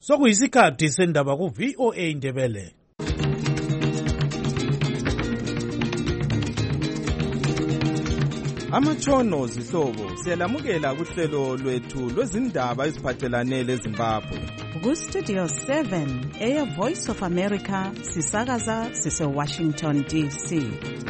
Sokuyisikhathi sendaba ku VOA Indebele. Amatshono zihlobo siyalamukela kuhlelo lwethu lwezindaba eziphathelane leZimbabwe. Ku-Studio 7 Air Voice of America sisakaza sise-Washington DC.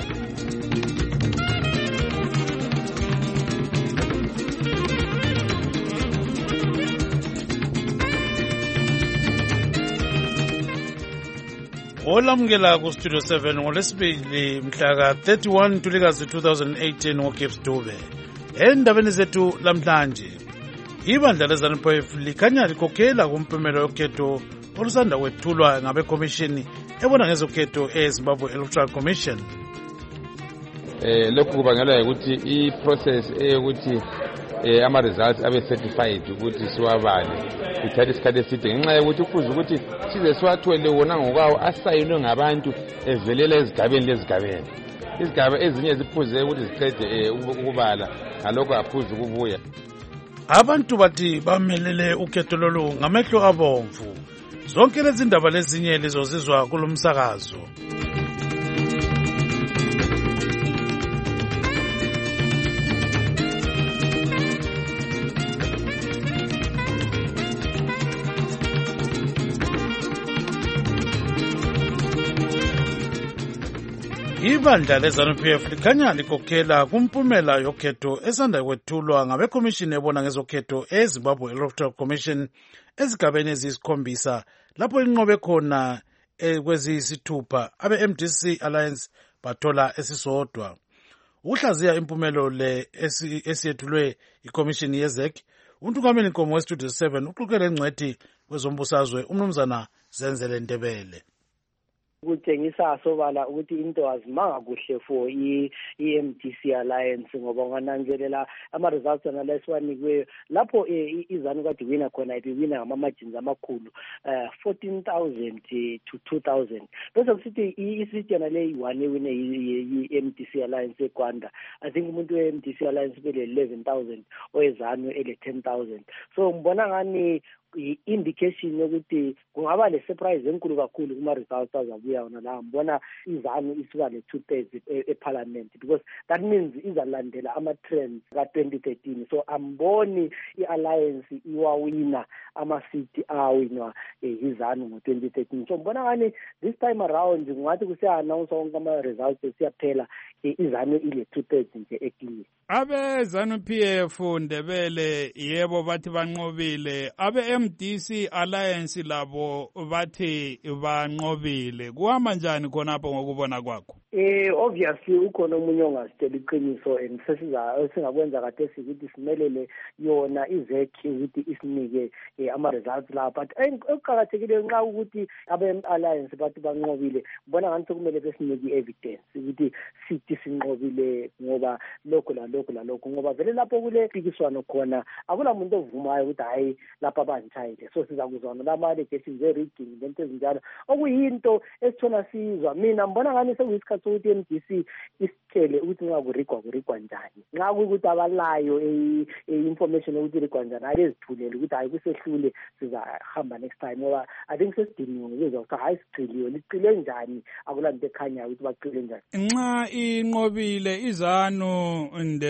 Olamukela ku-Studio 7 ngolesibili mhla ka-31 Ntulikazi 2018 ngoGibbs Dube. Endabeni zethu lamhlanje, ibandla leZANU-PF likhanya likhokhela kumpumelo yokhetho olusanda kwethulwa ngabekomishini ebona ngezokhetho eZimbabwe Electoral Commission. Lokhu kubangelwa ukuthi i-process eyokuthi ama-results abe certified ukuthi siwabale ithatha isikhathi eside ngenxa yokuthi kufuze ukuthi size siwathole wona ngokwawo asayinwe ngabantu evelela ezigabeni lezigabeni. Izigaba ezinye ziphuze ukuthi ziqede ukubala, ngalokho aphuze ukubuya. Abantu bathi bamelele ukhetho lolu ngamehlo abomvu. Zonke lezi ndaba lezinye lizozizwa kulomsakazo. Ibandla leZANU-PF likhanya likhokhela kumpumela yokhetho esanda kwethulwa ngabekomishini ebona ngezokhetho eZimbabwe Electoral Commission ezigabeni eziyisikhombisa lapho linqobe khona kweziyisithupha abe-MDC Alliance bathola esisodwa. Ukuhlaziya impumelo le esiyethulwe ikomishini yeZEC, uNtungameli Nkomo weStudio 7 uxoxele ngcwethi kwezombusazwe uMnumzana Zenzele Ndebele. Kutshengisa sobala ukuthi into azimanga kuhle for i-MDC Alliance ngoba ngananzelela ama-results analesiwanikwe lapho izanu kade wina khona ibiwina ngama-margins amakhulu 14,000 to 2,000 bese kusithi isithi yona le yi-1 ewine i-MDC Alliance eGwanda. I think umuntu we-MDC Alliance bele 11,000 oyezanu ele 10,000. So ngibona ngani i-indication yokuthi kungaba le-surprise enkulu kakhulu kuma-results azabuya wona la. Ngibona izanu isuka le-2/3 eParliament because that means izalandela ama-trends ka-2013. So amboni i-alliance iwawina ama-seat awinwa izanu ngo-2013. So ngibona ngani this time around kungathi kusiya-announce wonke ama-results esiyaphela izanu ile-2/3 nje ekliye. Abe ZANU-PF Ndebele yebo bathi banqobile, abe MDC Alliance labo bathi banqobile. Kuhamba njani khonapho ngokubona kwakho? Obviously ukhona omunye ongasitshela iqiniso and singakwenza kade sikuthi simelele yona iZEC ukuthi isinike ama-results la, but okuqakathekile nxa ukuthi abe-alliance bathi banqobile bona ngani sekumele besinike i-evidence ukuthi sithi sinqobile ngoba lokho lalokho ngoba vele lapho kule mpikiswano khona akula muntu ovumayo ukuthi hayi lapha banitshayile. So sizakuzwana lama-allegations e-rigging lento ezinjalo okuyinto esithona sizwa. Mina mbona ngani sekuyisikhathi sokuthi MDC isitshele ukuthi nxa kurigwa njani, nxa kuyukuthi abalayo information yokuthi rigwa njani hayi bezithulele ukuthi hayi kusehlule sizahamba next time ngoba I think sesidiniwe ngokuzwa ukuthi hayi licile njani, akula nto ekhanyayo ukuthi bacile njani. Nxa inqobile izanu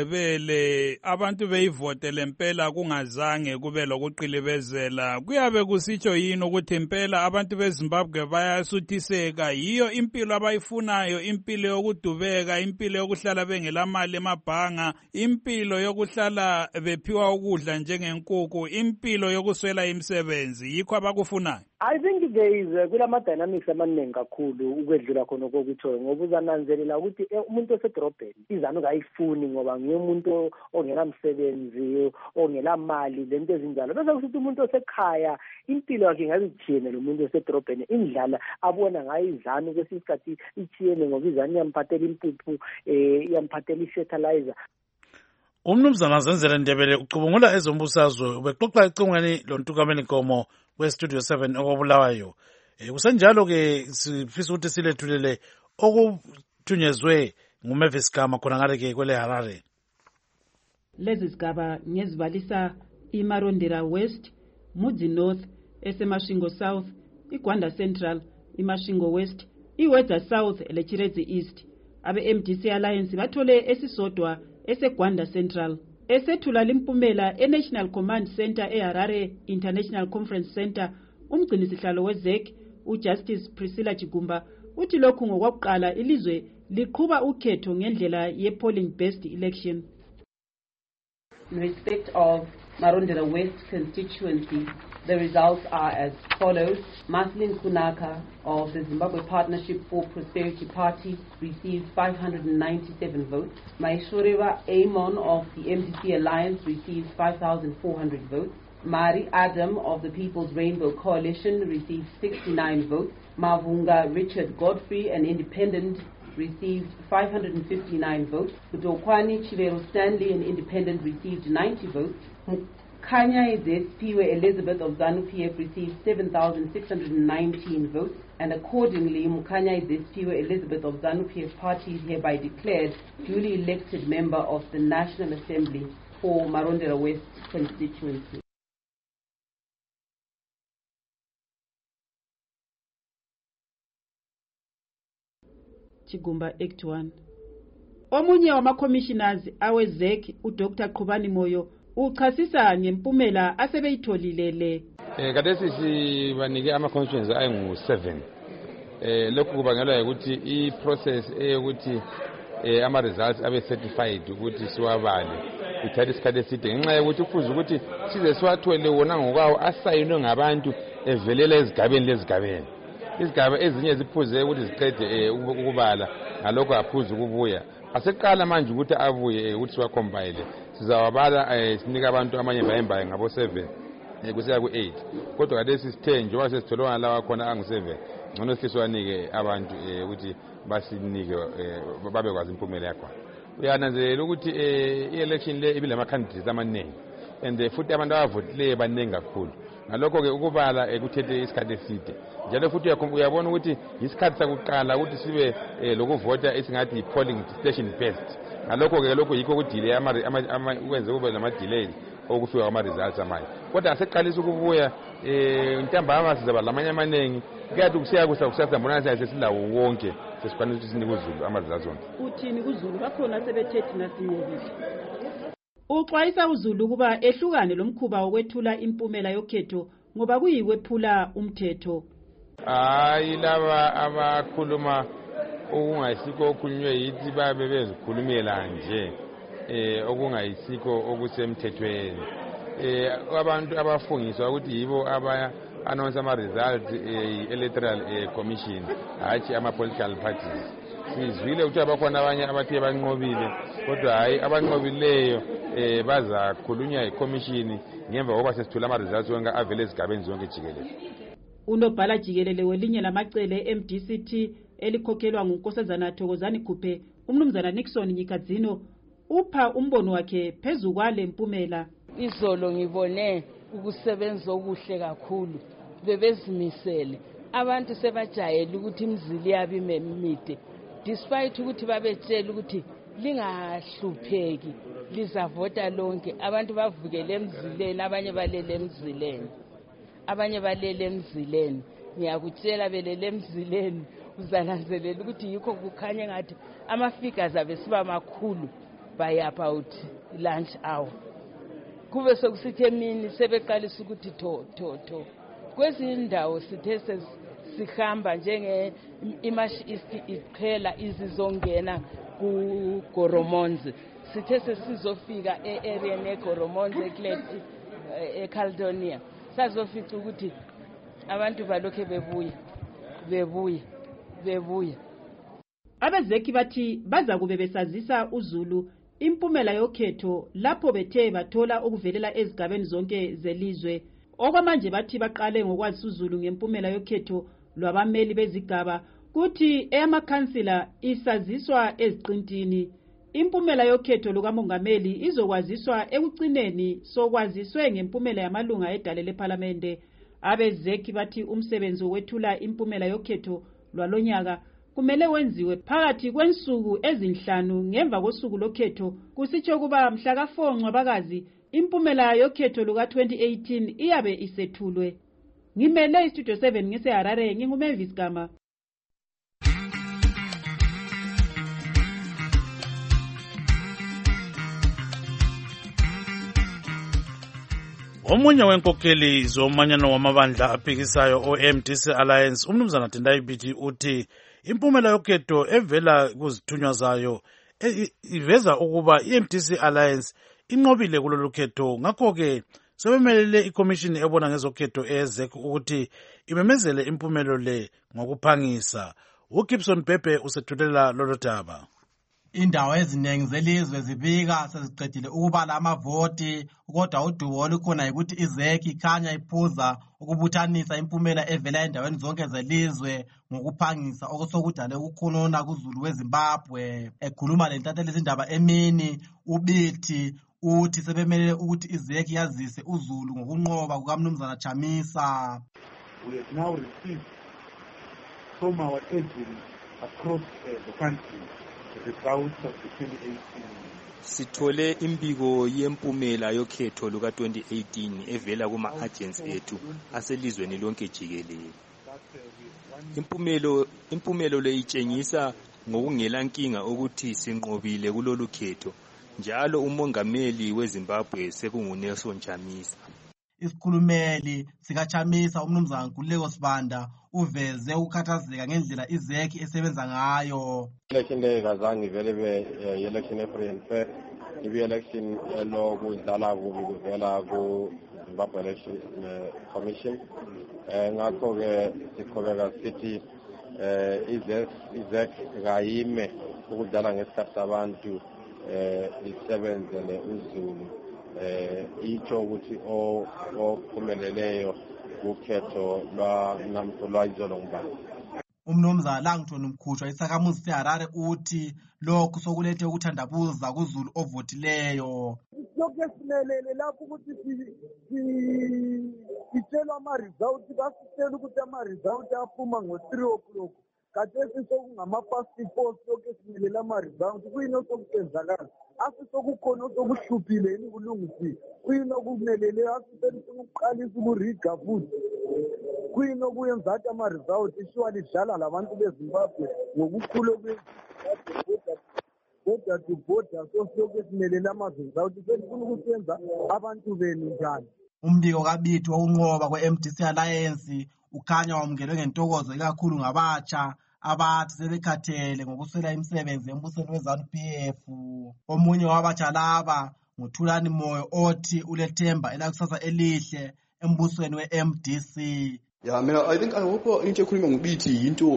Ndebele abantu beyivotele impela kungazange kube lokuqilibezela, kuyabe kusitsho yini ukuthi impela abantu beZimbabwe bayasuthiseka yiyo impilo abayifunayo, impilo yokudubeka, impilo yokuhlala bengelamali emabhanga, impilo yokuhlala bephiwa ukudla njengenkukhu, impilo yokuswela imisebenzi, yikho abakufunayo? I think there is kulama-dynamics amaningi kakhulu ukwedlula khona okokuthoyo ngoba uzananzelela ukuthi umuntu osedrobheni izanu kayifuni ngoba nguye umuntu ongenamsebenzi, ongelamali, lento ezinjalo. Bese kusithi umuntu osekhaya impilo yakhe ngabe ithiyene lo muntu osedrobheni, indlala abona ngayo izanu kwesinye isikhathi ithiyene ngoba izanu iyamphathela impuphu, iyamphathela i-fertilizer. Umnumzana Zenzele Ndebele ucubungula ezombusazwe ubexoxa ecingweni loNtungameli Nkomo weStudio 7 okobulawayo. Kusenjalo-ke sifisa ukuthi silethulele okuthunyezwe nguMavis Gama khona ngale-ke kwele Harare. Lezi zigaba ngezibalisa iMarondera West, Mudzi North, esemashingo South, iGwanda Central, iMashingo West, iWedza South leChirezi East. Abe-MDC Alliance bathole esisodwa eseGwanda Central. Esethula limpumela eNational Command Center eHarare International Conference Center, umgcinisihlalo weZEC uJustice Priscilla Chigumba uthi lokhu ngokwakuqala ilizwe liqhuba ukhetho ngendlela ye-polling-based election. In respect of Marondera West constituency, the results are as follows. Maslin Kunaka of the Zimbabwe Partnership for Prosperity Party received 597 votes. Maishoriwa Amon of the MDC Alliance received 5,400 votes. Mari Adam of the People's Rainbow Coalition received 69 votes. Mavunga Richard Godfrey, an independent, received 559 votes. Udokwani Chivero Stanley, an independent, received 90 votes. Kanya Zesphiwe Elizabeth of ZANU-PF received 7,619 votes, and accordingly, Mukanya Zesphiwe Elizabeth of ZANU-PF party is hereby declared duly elected member of the National Assembly for Marondera West constituency. Chigumba Act 1. Omunye wama-commissioners awe-ZEC uDr. Qhubani Moyo uchasisa ngempumela asebeyitholile. Khathesi sibanike ama-constituencies ayingu-7. Lokhu kubangelwa ukuthi i-process eyokuthi ama-results abe-certified ukuthi siwabale ithatha isikhathi eside ngenxa yokuthi kufuze ukuthi size siwathole wona ngokwawo asayinwe ngabantu evelela ezigabeni lezigabeni. Izigaba ezinye ziphuze ukuthi ziqede ukubala ngalokho aphuze ukubuya. Aseqala manje ukuthi abuye ukuthi siwacompile. Sizawabala sinika abantu amanye bayembaye ngabo 7 kusiya ku8. Kodwa khathesi sithe njengoba sesitholwa lawa khona angu7 ngcono sihliswanike abantu ukuthi basinike babekwazi impumela yakho. Uyananzelela ukuthi i-election le ibilama candidates amaningi and futhi abantu abavotile baningi kakhulu. Ngalokho ke ukubala kuthethe isikhathi eside. Njalo futhi uyabona ukuthi isikhathi sakuqala ukuthi sibe lokuvota esingathi i-polling station based. Ngalokho ke lokho yikho kudelay ukwenze kube lama delays okufika kwama-results amanye. Kodwa aseqalisa ukubuya ntambama sizaba lamanye amaningi kuyathi kusiya kusasambona sesilawo wonke sesikwanisa ukuthi sinike uZulu ama-results wonke. Uthini kuZulu bakhona sebethethi nasinyekile. Uxwayisa uZulu kuba ehlukane lomkhuba wokwethula impumela yokhetho ngoba kuyiwephula umthetho. Hayi laba abakhuluma okungayisikho okukhulunywe yithi babe bezikhulumela nje okungayisikho okusemthethweni. Abantu abafungiswa ukuthi yibo aba-announce ama-results electoral commission hatshi ama-political parties. Sizwile ukuthi abakhona abanye abathe banqobile kodwa hayi abanqobileyo bazakhulunywa yikomishini ngemva kokuba sesithola ama-results wonke avele ezigabeni zonke jikelele. Unobhala jikelele welinye lamacele MDCT elikhokhelwa nguNkosazana Thokozani Khuphe, umnumzana Nixon Nyikadzino upha umbono wakhe phezu kwale mpumela. Izolo ngibone ukusebenza okuhle kakhulu, bebezimisele. Abantu sebajayele ukuthi imizili yabo imemide, despite ukuthi babetshela ukuthi lingahlupheki lizavota lonke. Abantu bavukele emzileni, abanye balele emzileni. Ngiyakutshela belele emzileni uzananzelela ukuthi yikho kukhanya ngathi ama-figures abesiba makhulu by about lunch hour. Kube sokusithi emini sebeqalisa ukuthi tho. Kwezinye indawo sithe sihamba njenge-Imash East iqhela izizongena kuGoromonzi. Sithe sesizofika e-area neGoromonzi eKleti eCaledonia. Sazofica ukuthi abantu balokhe bebuya. Abezeki bathi baza kube besazisa uZulu impumela yokhetho lapho bethe bathola okuvelela ezigabeni zonke zelizwe. Okwamanje bathi baqale ngokwazisa uZulu ngempumela yokhetho lwabameli bezigaba kuthi eyamakhansila isaziswa eziqintini. Impumela yokhetho lukamongameli izokwaziswa ekucineni sokwaziswe ngempumela yamalunga edale leParlamente. Abezeki bathi umsebenzi wethula impumela yokhetho lwalonyaka kumele wenziwe phakathi kwensuku ezinhlanu ngemva kosuku lokhetho. Kusitsho kuba mhla ka4 Ncwabakazi impumela yokhetho luka 2018 iyabe isethulwe. ngimele istudio 7 ngiseharare ngingumavis Gama. Omunye wenkokheli zomanyano wamabandla aphikisayo o-MDC Alliance umnumzana Tendai Biti uthi impumela yokhetho evela kuzithunywa zayo iveza ukuba i-MDC Alliance inqobile kulolu khetho, ngakho-ke sebemelele ikomishini ebona ngezokhetho ezek ukuthi imemezele impumelo le ngokuphangisa. uGibson Pepe usethulela lolo daba. Indawo eziningi zelizwe zibika seziqedile ukubala amavoti, kodwa udubo olukhona ukuthi izeki ikhanya iphuza ukubuthanisa impumela evela endaweni zonke zelizwe ngokuphangisa okusokudale ukukhonona kuzulu weZimbabwe. Ekhuluma lentatheli izindaba emini, uBithi uthi sebemelele ukuthi izeki yazise uzulu ngokunqoba kukamnumzana Chamisa. We have now received from our agents across the country Sithole imbiko yempumela yokhetho luka 2018 evela kuma agents ethu aselizweni lonke jikelele. Impumelo le itshengisa ngokungela nkinga ukuthi sinqobile kulolu khetho. Njalo umongameli weZimbabwe sekunguNelson Chamisa. Isikhulumeli sikaChamisa umnumzana Nkululeko Sibanda uveze ukukhathazeka ngendlela izeki esebenza ngayo. Election day kazange vele be election free and fair. Ibe election lo kudlala kubi kuvela ku Zimbabwe Election Commission. Ngakho ke sikhobeka sithi izeki ngayime ukudlala ngesikhathi sabantu isebenzele uzulu. Itsho ukuthi ophumeleleyo ukhetho lwayizolo ngubani. Umnumzana Langton Mkhutshwa isakhamuzi seHarare uthi lokhu sokulethe ukuthandabuza kuzulu ovotileyo. Lokho simelele lapho ukuthi sitshelwa ama-result basitshela ukuthi ama-result aphuma ngo-3 o'clock. Kathesi sokungama-past 4 lokho simelele ama-result kuyini osokusenzakala. Asisokukhona osokuhluphile yini kulungisiwe. Kuyini okumelele asisekuqalisa ukuriga futhi. Kuyini okuyenza ukuthi ama-result ishuwa lidlala labantu beZimbabwe ngokukhulu border to border sosilokhu simelele ama-result sesifuna ukusenza abantu benu njani. Umbiko kaBithi wokunqoba kwe-MDC Alliance ukhanya wamukelwe ngentokozo ikakhulu ngabatsha abathi sebekhathele ngokuswela imisebenzi embusweni weZANU-PF. Omunye wabatsha laba nguThulani Moyo othi ulethemba elakusasa elihle embusweni we-MDC. Yeah, I think I hope into ekhuluma ngoBithi into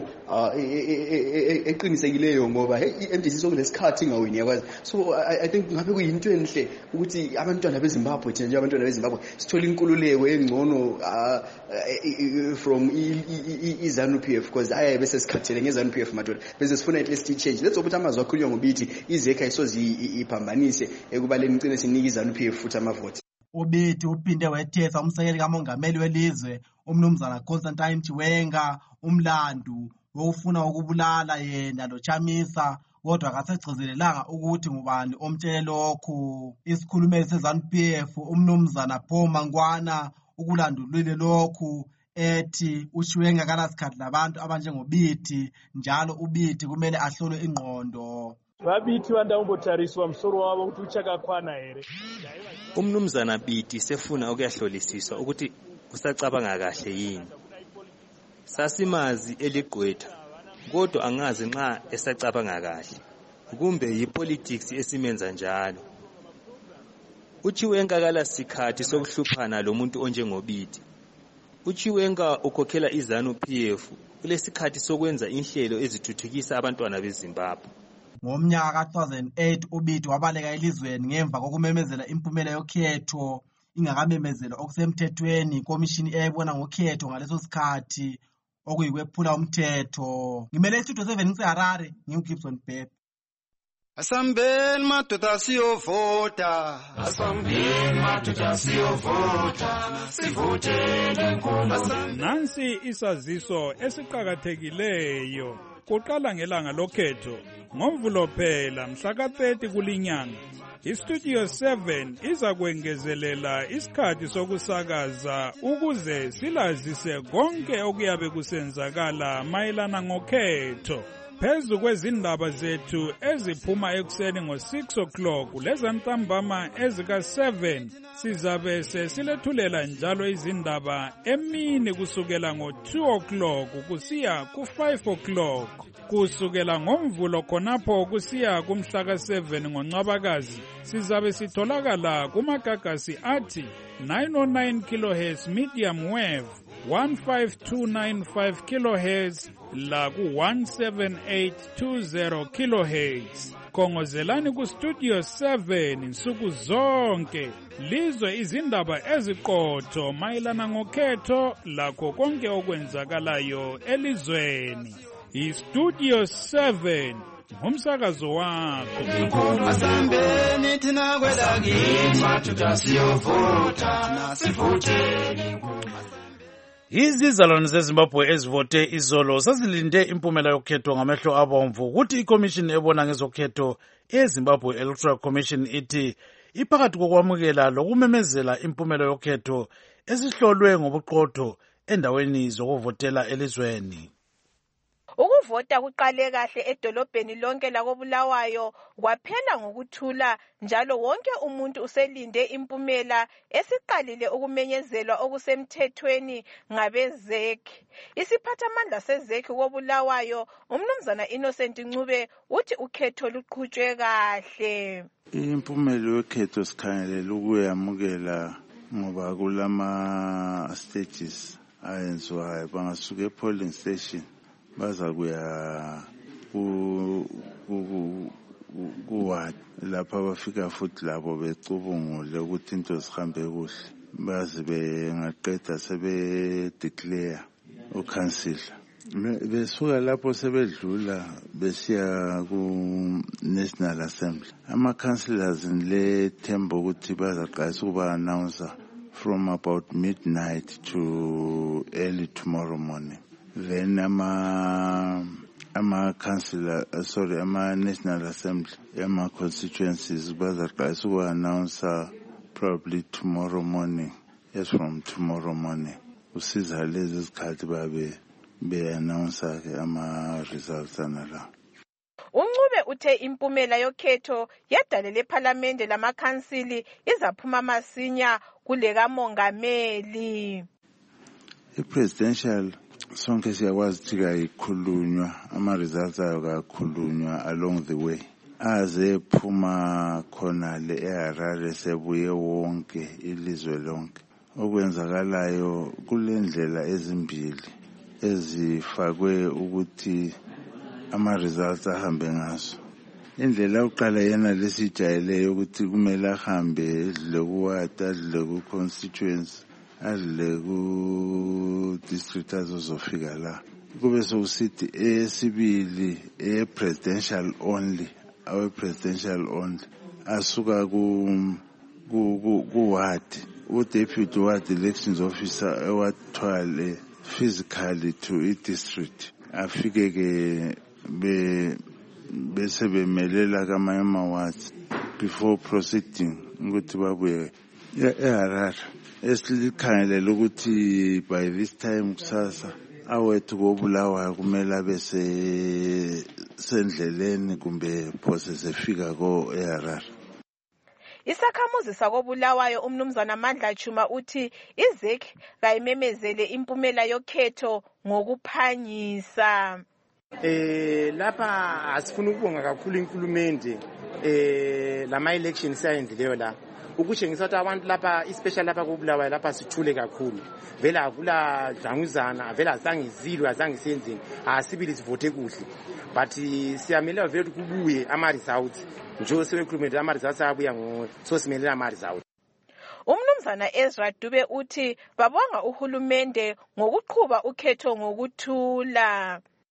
eqinisekileyo ngoba iMDC sokulesikhathi ngawini yakwazi. So I think ngabe kuyinto enhle ukuthi abantwana beZimbabwe nje abantwana beZimbabwe sithola inkululeko engcono from iZANU-PF because aye bese sikhathele ngeZANU-PF madoda bese sifuna at least change. Let's ukuthi amazwi akhulunywa ngoBithi izekha isozi iphambanise ekubaleni icine sinika iZANU-PF futhi amavoti. uBithi uphinde wethesa umsekeli kamongameli welizwe umnumzana Constantine Chiwenga umlandu wofuna ukubulala yena lo Chamisa, kodwa akasegcizelelanga ukuthi ngubani omtshele lokhu. Isikhulumeli seZANU-PF umnumzana Paul Mangwana ukulandulile lokhu ethi uChiwenga kalasikhathi labantu abanjengoBithi, njalo uBithi kumele ahlolwe ingqondo. Vabithi vanda umbotariswa msoro wavo ukuthi uchakakwana here. Umnumzana Bithi sefuna ukuyahlolisiswa ukuthi usacabanga kahle yini. Sasimazi eligqwetha kodwa angazi nxa esacabanga kahle kumbe yipolitics esimenza njalo. uChiwenga kalasikhathi sokuhluphana lomuntu onjengoBithi. uChiwenga ukhokhela iZANU-PF kulesikhathi sokwenza inhlelo ezithuthukisa abantwana beZimbabwe. Ngomnyaka ka-2008 uBithi wabaleka elizweni ngemva kokumemezela impumela yokhetho ingakamemezelwa okusemthethweni ikomishini eyayibona ngokhetho ngaleso sikhathi okuyikwephula umthetho. Ngimele istudio 7 ngiseHarare nginguGibson Pepe. Asambeni madoda siyovota, asambeni madoda siyovota, sivotele nkulunkulu. Nansi isaziso esiqhakathekileyo. Kuqala ngelanga lokhetho ngoMvulo phela mhla ka-30 kulinyanga iStudio 7 iza kwengezelela isikhathi sokusakaza ukuze silazise konke okuyabe kusenzakala mayelana ngokhetho. Phezu kwezindaba zethu eziphuma ekuseni ngo-6 o'clock lezantambama ezika-7 sizabe sesilethulela njalo izindaba emini kusukela ngo-2 o'clock kusiya ku-5 o'clock. Kusukela ngomvulo khonapho kusiya kumhla ka-7 ngoNcwabakazi sizabe sitholakala kumagagasi athi 909 kHz medium wave, 15295 kHz la ku-17820 kHz. Khongozelani kuStudio 7 nsuku zonke lizwe izindaba eziqotho mayelana ngokhetho lakho konke okwenzakalayo elizweni. iStudio 7 ngumsakazo wakho. Asambeni thina kwelakini mathupha siyovota nasivoteni. Izizalwane zeZimbabwe ezivote izolo sazilinde impumela yokhetho ngamehlo abomvu ukuthi iCommission ebona ngezokhetho eZimbabwe Electoral Commission ithi iphakathi kokwamukela lokumemezela impumela yokhetho esihlolwe ngobuqotho endaweni zokuvotela elizweni. Ukuvota kuqale kahle edolobheni lonke lakoBulawayo kwaphela ngokuthula njalo wonke umuntu uselinde impumela esiqalile ukumenyezelwa okusemthethweni ngabeZEC. Isiphathamandla seZEC koBulawayo uMnumzana Innocent Ncube uthi ukhetho luqhutshwe kahle. Impumela yokhetho sikhangelela ukuyamukela ngoba kulama stages ayenziwayo bangasuka e-polling station baza kuya kuward lapha bafika futhi labo becubungule ukuthi into zihambe kuhle bazi bengaqeda sebe-declare ukansila besuka lapho sebedlula besiya ku-National Assembly. Ama-councillors nilethemba ukuthi bazaqalisa ukuba-announcer from about midnight to early tomorrow morning. Then ama-National Assembly, ama-constituencies bazaqalisa ukuba-announcer probably tomorrow morning. Yes, from tomorrow morning. Usiza lezi zikhathi be-announcer ke ama-results anala. uNcube uthe impumela yokhetho yadalela ePhalamende lamakhansili izaphuma masinya kule kamongameli. I-presidential sonke siyakwazi ukuthi kayikhulunywa ama-results ayo kakhulunywa along the way. Aze phuma khona le eHarare sebuye wonke ilizwe lonke. Okwenzakalayo kulendlela ezimbili ezifakwe ukuthi ama-results ahambe ngaso. Indlela yokuqala yena lesijayeleyo ukuthi kumele ahambe edlule kuward, adlule ku-constituency, adlule ku-district azozofika la. Kube sokusithi esibili presidential only, presidential only asuka ku-ward. U-deputy ward elections officer ewathwale physically to i-district afike ke bese bemelela kamanye ama-wards before proceeding ukuthi babuye eHarare. Esilikhangelela ukuthi by this time kusasa awethu koBulawayo kumele abe sendleleni kumbe phose sefika eHarare. Isakhamuzi sakoBulawayo uMnumzana Mandla Chuma uthi iZEC kayimemezele impumela yokhetho ngokuphangisa. Lapha asifuna ukubonga kakhulu inkulumente lama elections ayendileyo la ukutshengisa ukuthi abantu lapha especially lapha koBulawayo lapha sithule kakhulu vele akula dlanguzana vele azangizilwa azangisenzini asibili sivote kuhle but siyamelela vele kubuye ama results nje sebekhulumela ama results abuya so simelela ama results. uMnumzana Ezra Dube uthi babonga uhulumende ngokuqhuba ukhetho ngokuthula.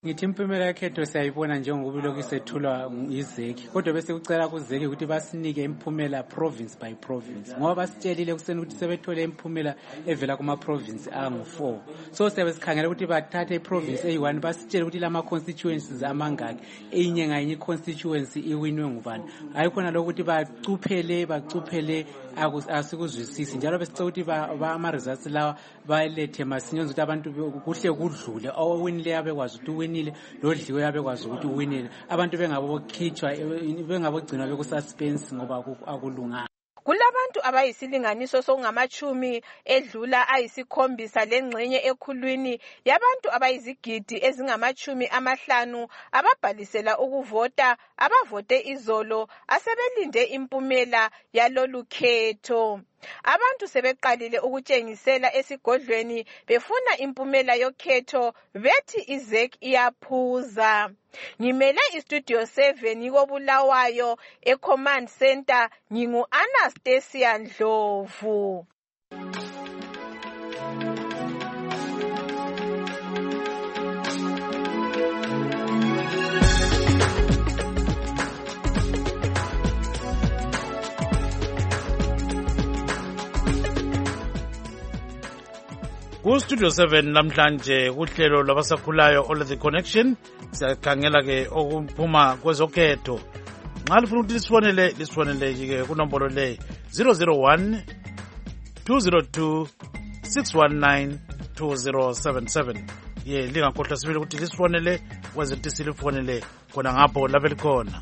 Ngithi impumela yakhetho siyayibona njengoba lokhu isethulwa izeki, kodwa bese kucela kuzeki ukuthi basinike impumela province by province, ngoba basitshelile kuseni ukuthi sebethole impumela evela kuma-province angu-4. So siyabe sikhangela ukuthi bathathe iprovince eyi-1 basitshele ukuthi lama-constituencies amangaki, eyinye ngayinye i-constituency iwinwe ngubani. Hayi khona lokhu ukuthi bacuphele asikuzwisisi. Njalo besicela ukuthi ama-results lawa balethe masinyonza ukuthi abantu kuhle kudlule, owinileyo abekwazi ukuthi uwinile, lodliwe abekwazi ukuthi uwinile, abantu bengabogcinwa bekususpense ngoba akulunganga. Kulabantu abayisilinganiso sokungamachumi edlula ayisikhombisa lengxenye ekhulwini yabantu abayizigidi ezingamachumi 5 ababhalisela ukuvota abavote izolo asebelinde impumela yalolu khetho. Abantu sebeqalile ukutshengisela esigodlweni befuna impumela yokhetho bethi izek iyaphuza. Ngimele istudio 7 koBulawayo eCommand Center ngingu Anastasia Ndlovu. Ku-Studio 7 namhlanje kuhlelo lwabasakhulayo All the Connection siyakhangela ke okuphuma kwezokhetho. Nxa lifuna ukuthi lisifonele ke kunombolo le 001 202 619 2077. Lingakhohlwa sibili ukuthi lisifonele kwenze ukuthi silifonele khona ngapho lapho likhona.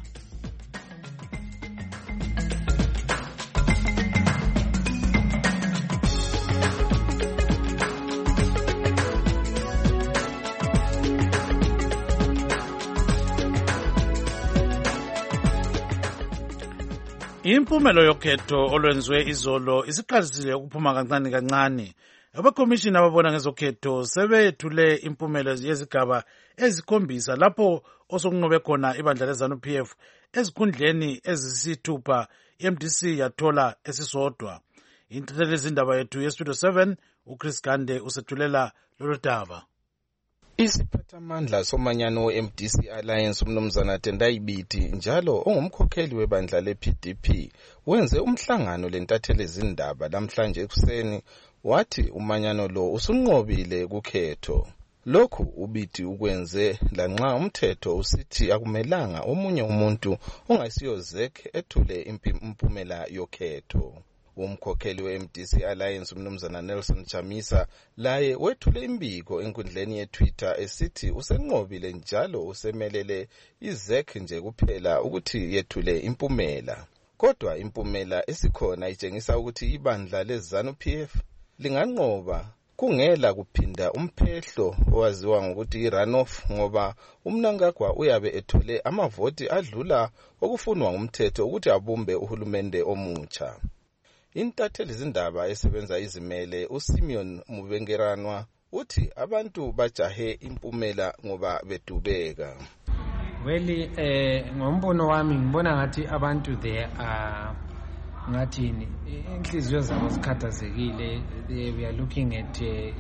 Impumelo yokhetho olwenziwe izolo isiqalisile ukuphuma kancane kancane. Abakomishini ababona ngezokhetho sebethule impumelo yezigaba ezikhombisa lapho osokunqobe khona ibandla leZANU-PF ezikhundleni ezisithupha iMDC yathola esisodwa. Intatheli izindaba yethu yeStudio 7 uChris Gande usethulela lolu daba. Isiphathamandla somanyano we-MDC Alliance umnumzana Tendai Biti njalo ongumkhokheli webandla le-PDP wenze umhlangano lentatheli izindaba namhlanje ekuseni wathi umanyano lo usunqobile kukhetho. Lokhu uBiti ukwenze lanxa umthetho usithi akumelanga omunye umuntu ongasiyo ZEC ethule impumela yokhetho. Umkhokheli we-MDC Alliance umnumzana Nelson Chamisa laye wethule imbiko enkundleni yeTwitter esithi usenqobile njalo usemelele iZEC nje kuphela ukuthi yethule impumela. Kodwa impumela esikhona itshengisa ukuthi ibandla leZANU-PF linganqoba kungela kuphinda umphehlo owaziwa ngokuthi i-runoff ngoba uMnangagwa uyabe ethole amavoti adlula okufunwa ngumthetho ukuthi abumbe uhulumende omutsha. Intatheli izindaba esebenza izimele uSimeon Mubengeranwa uthi abantu bajahe impumela ngoba bedubeka. Weli ngombono wami ngibona ngathi abantu there ngathini inhliziyo zabo zikhathazekile. We are looking at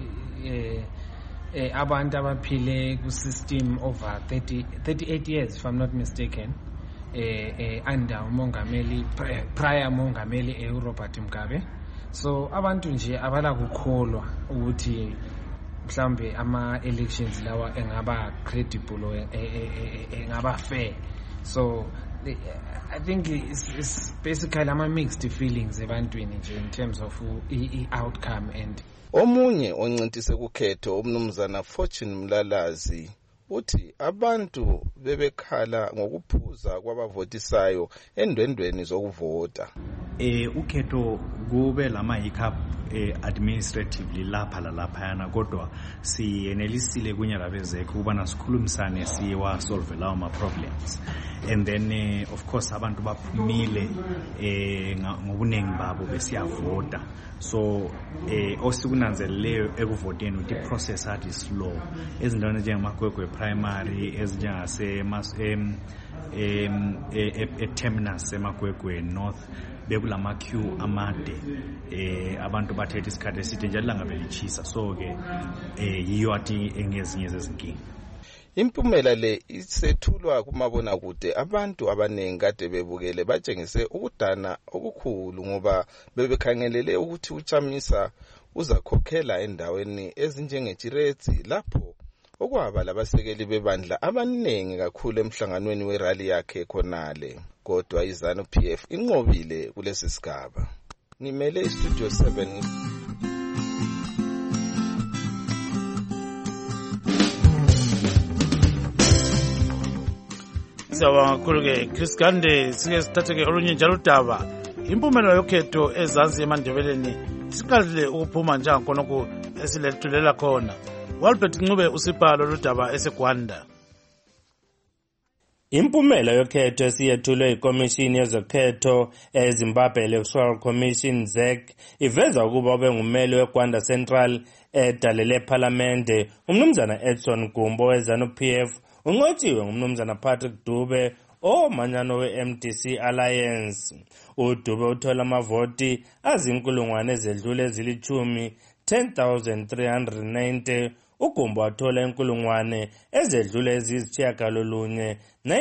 abantu abaphile ku system over 38 years if I'm not mistaken. Under umongameli prior mongameli Robert Mugabe. So abantu nje abala kukholwa ukuthi mhlambe ama elections lawa engaba credible engaba fair. So I think it's basically ama mixed feelings ebantwini nje in terms of outcome. And omunye oncintise kukhetho umnumzana Fortune Mlalazi uthi abantu bebekhala ngokuphuza kwabavotisayo endwendweni zokuvota. Ukhetho kube lama hiccup administratively lapha lalaphayana kodwa siyenelisile kunyaka bezekho ukubana sikhulumisane siwa solve lawo ma problems. And then of course abantu baphumile ngobunengi babo besiyavota. So osikunanzeleleyo ekuvoteni ukuthi process art is slow. Ezindaweni njengamaGwegwe primary ezinjengase eTerminus eMagwegwe North bekulama queue amade abantu bathethe isikhathi eside njalo langa belichisa. So ke yiyo athi engezinye zezinkinga. Impumela le isethulwa kumabonakude abantu abaningi kade bebukele batshengise ukudana okukhulu ngoba bebekhangelele ukuthi uChamisa uzakhokhela endaweni ezinjengeJiretsi lapho okwaba labasekeli bebandla abaningi kakhulu emhlanganweni werally yakhe khonale. Kodwa iZanu PF inqobile kulesi sigaba. Ngimele iStudio 7. Siyabonga kakhulu-ke Chris Gande. Sike sithathe-ke olunye njalo udaba. Impumela yokhetho ezansi eMandebeleni siqalile ukuphuma njengakhonokho esilethulela khona. Walbert Ncube usibhalo lodaba eseGwanda. Impumela yokhetho esiyethulwe yikomishini yezokhetho eZimbabwe Electoral Commission ZEC iveza ukuba ubengumeli weGwanda Central edalele eParliamente umnumzana Edson Gumbo weZanu PF unqotshiwe ngumnumzana Patrick Dube omanyano we-MDC Alliance. uDube uthola amavoti azinkulungwane ezedlule ezilithumi 10,390. uGumbo wathola inkulungwane ezedlule eziyisitshiyagalolunye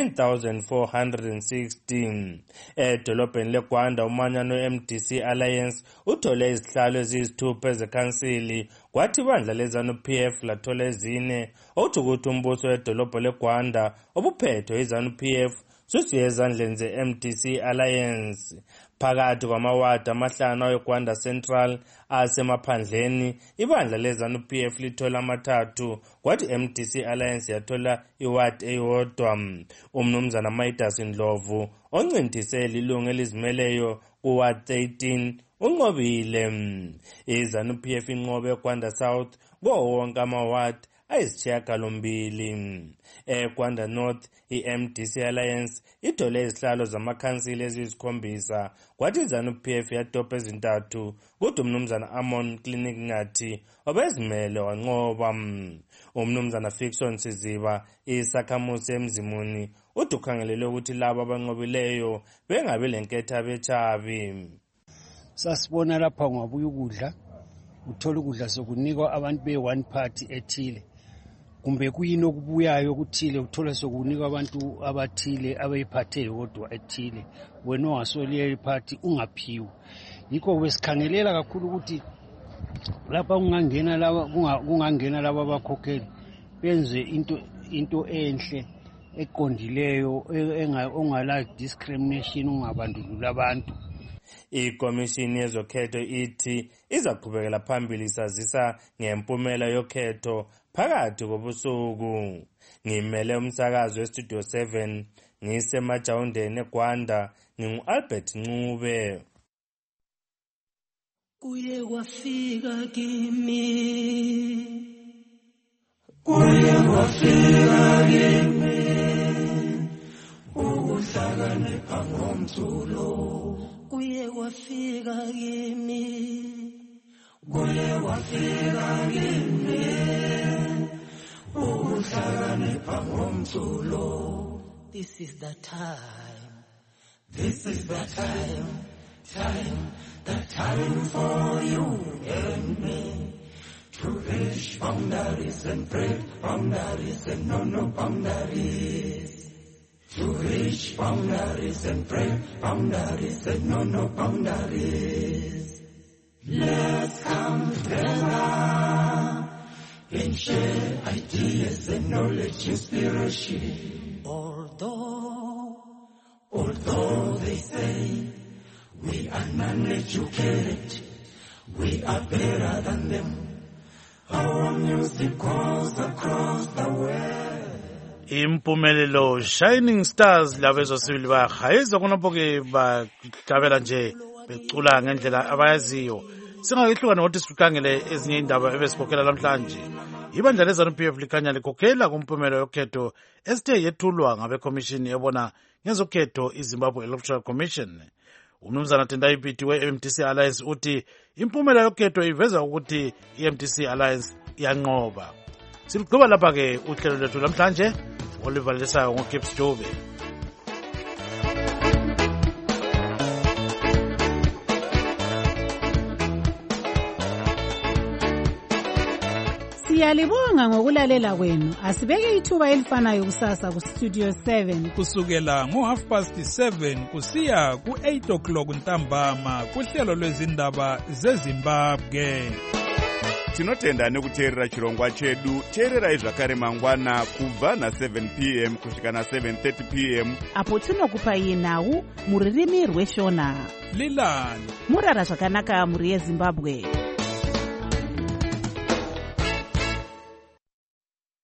9,416. edolobheni leGwanda umanyano we-MDC Alliance uthole izihlalo eziyisithupha ezekhansili, kwathi ibandla leZanu PF lathola ezine, okuthi ukuthi umbuso wedolobho leGwanda obuphethwe iZanu PF susiye ezandleni ze-MDC Alliance. Phakathi kwamawadi amahlanu weGwanda Central asemaphandleni, ibandla leZanu PF lithola amathathu, kwathi MDC Alliance yathola iwadi eyodwa. Umnumzana Midas Ndlovu oncintise lilungu elizimeleyo kuwadi 13 unqobile. iZanu PF inqobe eGwanda South kuwo wonke amawadi ayisishiyagalombili. eGwanda North iMDC Alliance ithole izihlalo zamakhansili eziyisikhombisa, kwathi iZanu PF yadobha ezintathu, kodwa umnumzana Amon Clinic Ngathi obezimele wanqoba. umnumzana Fiction Siziba isakhamuzi emzimuni uthi ukhangelele ukuthi labo abanqobileyo bengabi lenketha bechabi. Sasibona lapha ngabuya ukudla, uthola ukudla sokunikwa abantu be-one party ethile, kumbe kuyini okubuyayo okuthile uthola sokunikwa abantu abathile abayiphatheyo kodwa ethile, wena ongasoliye iphathi ungaphiwe. Yikho besikhangelela kakhulu ukuthi lapha kungangena laba abakhokheli benze into enhle eqondileyo ongala discrimination, ungabandlulula abantu. ikomishini yezokhetho ithi izaqhubekela phambili isazisa ngempumela yokhetho phakathi kobusuku. Ngimele umsakazo weStudio 7 ngisemajawundeni eGwanda, ngingu-Albert Ncube. Kuye kwafika kimi, kuye kwafika kimi, ukuhlakanipha ngomculo. Kuye kwafika kimi, kuye kwafika kimi, ukuhlakanipha ngomculo. This is the time, this is the time, the time for you and me to reach boundaries and break boundaries and no boundaries. To reach boundaries and break boundaries and no boundaries. Let's come together and share ideas and knowledge, inspiration. Although they say we are non-educated, we are better than them. Our music goes across the world. Impumelelo Shining Stars labezo sibili bayahayizwa khonapho-ke bahlabela nje becula ngendlela abayaziyo. Singakehlukana ngokuthi sikhangele ezinye indaba ebesikhokhela namhlanje. Ibandla leZanu PF likhanya likhokhela kumpumelo yokhetho esithe yethulwa ngabekomishini ebona ngezokhetho iZimbabwe Electoral Commission. Umnumzana Tendai Biti we-MDC Alliance uthi impumela yokhetho iveza ukuthi iMDC Alliance iyanqoba. Siluqhuba lapha-ke uhlelo lwethu namhlanje olivalisayo ngoGibbs Dube. Siyalibonga ngokulalela kwenu. Asibeke ithuba elifanayo kusasa kuStudio 7 kusukela ngo7:30 kusiya ku8 ntambama kuhlelo lwezindaba zeZimbabwe. Tinotenda nekuteerera chirongwa chedu. Teererai zvakare mangwana kubva na7 p.m. kusvika na7:30 p.m. apo tinokupai nhau muririmi rweshona. Lilani murara zvakanaka muri yeZimbabwe.